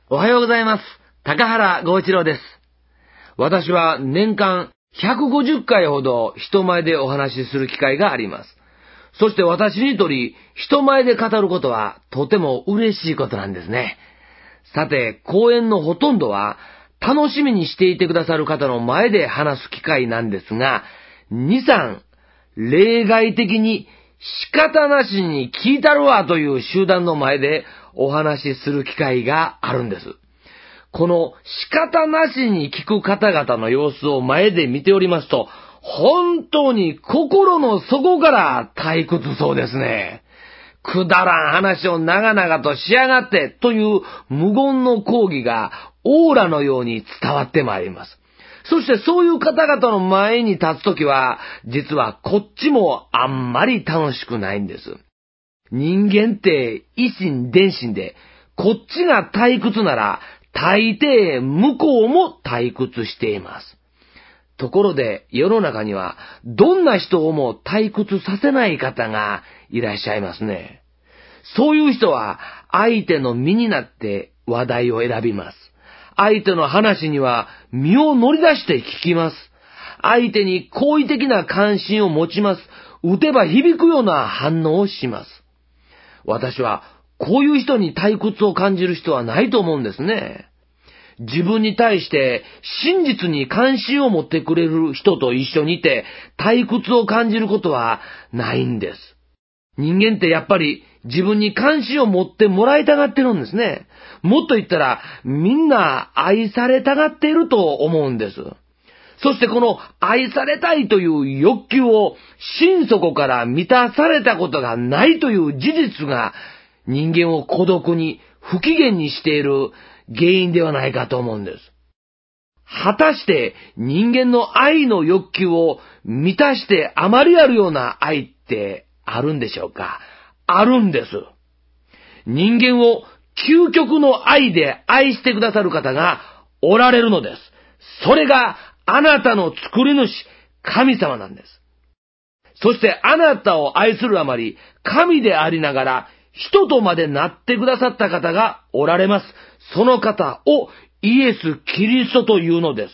おはようございます。高原剛一郎です。私は年間150回ほど人前でお話しする機会があります。そして私にとり、人前で語ることはとても嬉しいことなんですね。さて、講演のほとんどは楽しみにしていてくださる方の前で話す機会なんですが、2、3、例外的に仕方なしに聞いたるわという集団の前でお話しする機会があるんです。この仕方なしに聞く方々の様子を前で見ておりますと、本当に心の底から退屈そうですね。くだらん話を長々としやがってという無言の抗議がオーラのように伝わってまいります。そしてそういう方々の前に立つときは、実はこっちもあんまり楽しくないんです。人間って一心伝心で、こっちが退屈なら、大抵向こうも退屈しています。ところで世の中にはどんな人をも退屈させない方がいらっしゃいますね。そういう人は相手の身になって話題を選びます。相手の話には身を乗り出して聞きます。相手に好意的な関心を持ちます。打てば響くような反応をします。私はこういう人に退屈を感じる人はないと思うんですね。自分に対して真実に関心を持ってくれる人と一緒にいて退屈を感じることはないんです。人間ってやっぱり自分に関心を持ってもらいたがってるんですね。もっと言ったらみんな愛されたがっていると思うんです。そしてこの愛されたいという欲求を心底から満たされたことがないという事実が人間を孤独に不機嫌にしている原因ではないかと思うんです。果たして人間の愛の欲求を満たしてあまりあるような愛ってあるんでしょうか？あるんです。人間を究極の愛で愛してくださる方がおられるのです。それがあなたの作り主、神様なんです。そしてあなたを愛するあまり、神でありながら、人とまでなってくださった方がおられます。その方をイエス・キリストというのです。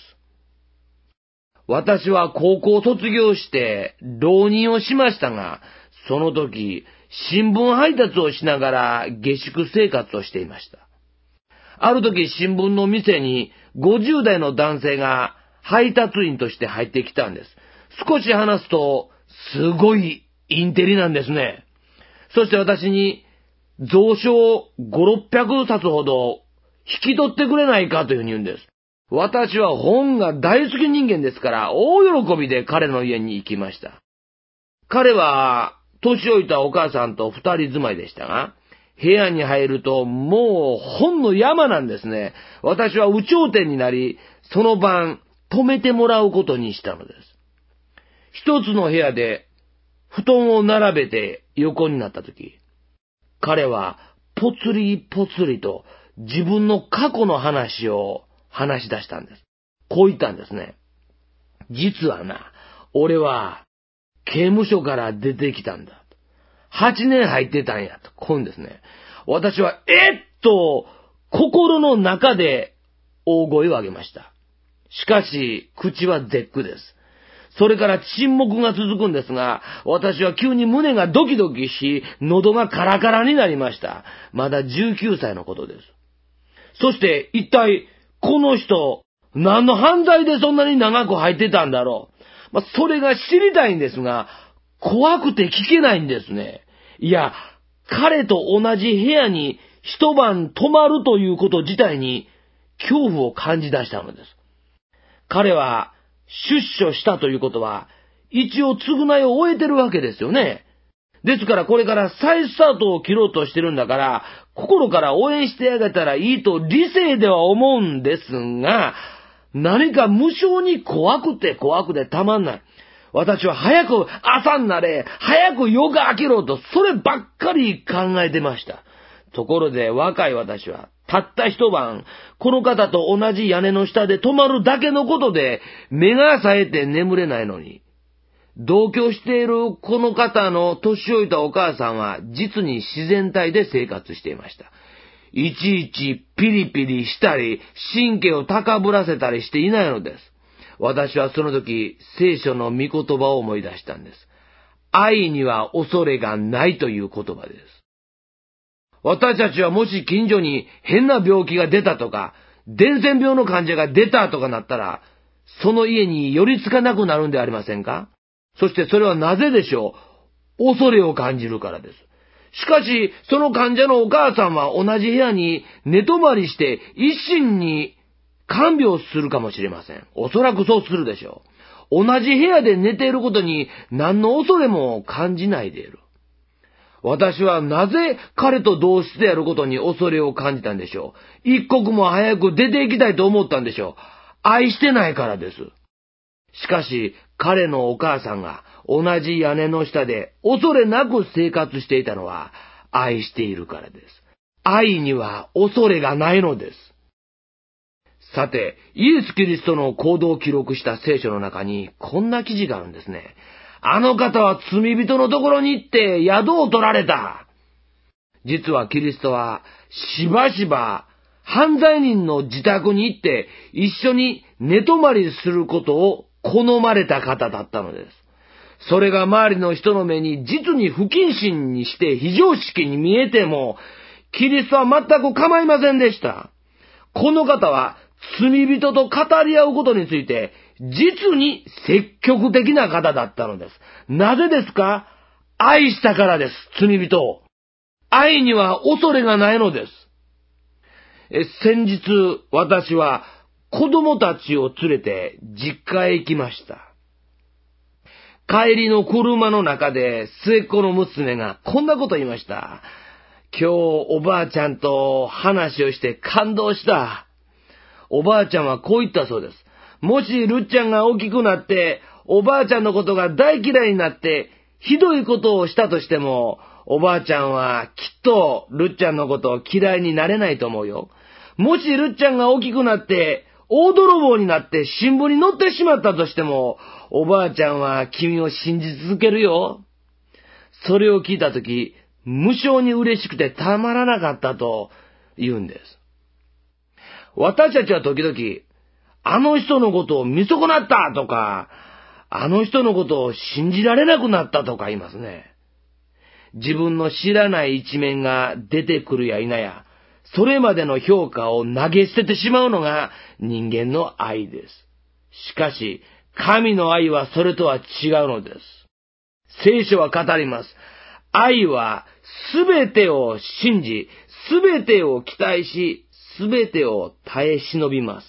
私は高校卒業して浪人をしましたが、その時、新聞配達をしながら下宿生活をしていました。ある時新聞の店に50代の男性が配達員として入ってきたんです。少し話すと、すごいインテリなんですね。そして私に、蔵書を5、600冊ほど引き取ってくれないかというふうに言うんです。私は本が大好き人間ですから大喜びで彼の家に行きました。彼は年老いたお母さんと二人住まいでしたが、部屋に入るともう本の山なんですね。私は有頂天になり、その晩泊めてもらうことにしたのです。一つの部屋で布団を並べて横になったとき、彼はぽつりぽつりと自分の過去の話を話し出したんです。こう言ったんですね。実はな、俺は刑務所から出てきたんだ。8年入ってたんやと。こう言うんですね。私は、と心の中で大声を上げました。しかし、口は絶句です。それから沈黙が続くんですが、私は急に胸がドキドキし、喉がカラカラになりました。まだ19歳のことです。そして一体この人、何の犯罪でそんなに長く入ってたんだろう。それが知りたいんですが、怖くて聞けないんですね。いや、彼と同じ部屋に一晩泊まるということ自体に恐怖を感じ出したのです。彼は出所したということは、一応償いを終えてるわけですよね。ですからこれから再スタートを切ろうとしてるんだから、心から応援してあげたらいいと理性では思うんですが、何か無性に怖くてたまんない。私は早く朝になれ、早く夜が明けろと、そればっかり考えてました。ところで若い私は、たった一晩、この方と同じ屋根の下で泊まるだけのことで、目が冴えて眠れないのに、同居しているこの方の年老いたお母さんは実に自然体で生活していました。 いちいちピリピリしたり、神経を高ぶらせたりしていないのです。私はその時、聖書の御言葉を思い出したんです。愛には恐れがないという言葉です。私たちはもし近所に変な病気が出たとか、伝染病の患者が出たとかなったら、その家に寄りつかなくなるんではありませんか？そしてそれはなぜでしょう？恐れを感じるからです。しかし、その患者のお母さんは同じ部屋に寝泊まりして一心に看病するかもしれません。おそらくそうするでしょう。同じ部屋で寝ていることに何の恐れも感じないでいる。私はなぜ彼と同室であることに恐れを感じたんでしょう。一刻も早く出て行きたいと思ったんでしょう。愛してないからです。しかし、彼のお母さんが同じ屋根の下で恐れなく生活していたのは愛しているからです。愛には恐れがないのです。さて、イエス・キリストの行動を記録した聖書の中にこんな記事があるんですね。あの方は罪人のところに行って宿を取られた。実はキリストはしばしば犯罪人の自宅に行って一緒に寝泊まりすることを好まれた方だったのです。それが周りの人の目に実に不謹慎にして非常識に見えても、キリストは全く構いませんでした。この方は罪人と語り合うことについて、実に積極的な方だったのです。なぜですか？愛したからです、罪人を。愛には恐れがないのです。先日、私は子供たちを連れて実家へ行きました。帰りの車の中で末っ子の娘がこんなこと言いました。今日おばあちゃんと話をして感動した。おばあちゃんはこう言ったそうです。もしるっちゃんが大きくなって、おばあちゃんのことが大嫌いになって、ひどいことをしたとしても、おばあちゃんはきっとるっちゃんのことを嫌いになれないと思うよ。もしるっちゃんが大きくなって、大泥棒になって新聞に載ってしまったとしても、おばあちゃんは君を信じ続けるよ。それを聞いたとき、無性に嬉しくてたまらなかったと言うんです。私たちは時々、あの人のことを見損なったとか、あの人のことを信じられなくなったとか言いますね。自分の知らない一面が出てくるや否や、それまでの評価を投げ捨ててしまうのが人間の愛です。しかし、神の愛はそれとは違うのです。聖書は語ります。愛はすべてを信じ、すべてを期待し、すべてを耐え忍びます。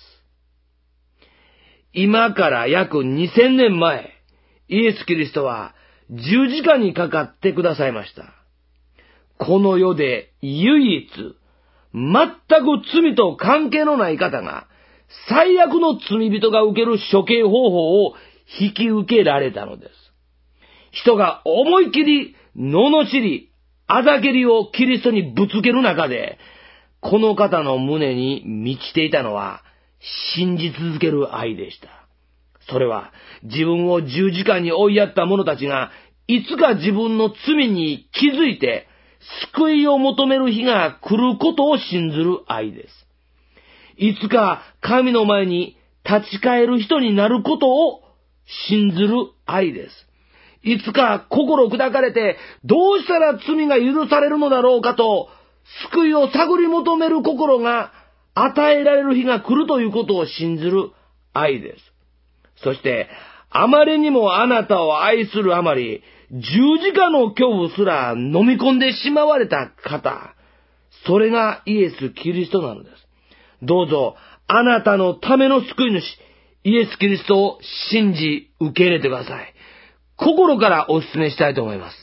今から約2000年前、イエス・キリストは十字架にかかってくださいました。この世で唯一、全く罪と関係のない方が、最悪の罪人が受ける処刑方法を引き受けられたのです。人が思い切り、罵り、あざけりをキリストにぶつける中で、この方の胸に満ちていたのは、信じ続ける愛でした。それは、自分を十字架に追いやった者たちが、いつか自分の罪に気づいて、救いを求める日が来ることを信ずる愛です。いつか神の前に立ち返る人になることを信ずる愛です。いつか心砕かれて、どうしたら罪が許されるのだろうかと、救いを探り求める心が与えられる日が来るということを信ずる愛です。そして、あまりにもあなたを愛するあまり、十字架の恐怖すら飲み込んでしまわれた方、それがイエス・キリストなのです。どうぞ、あなたのための救い主、イエス・キリストを信じ受け入れてください。心からお勧めしたいと思います。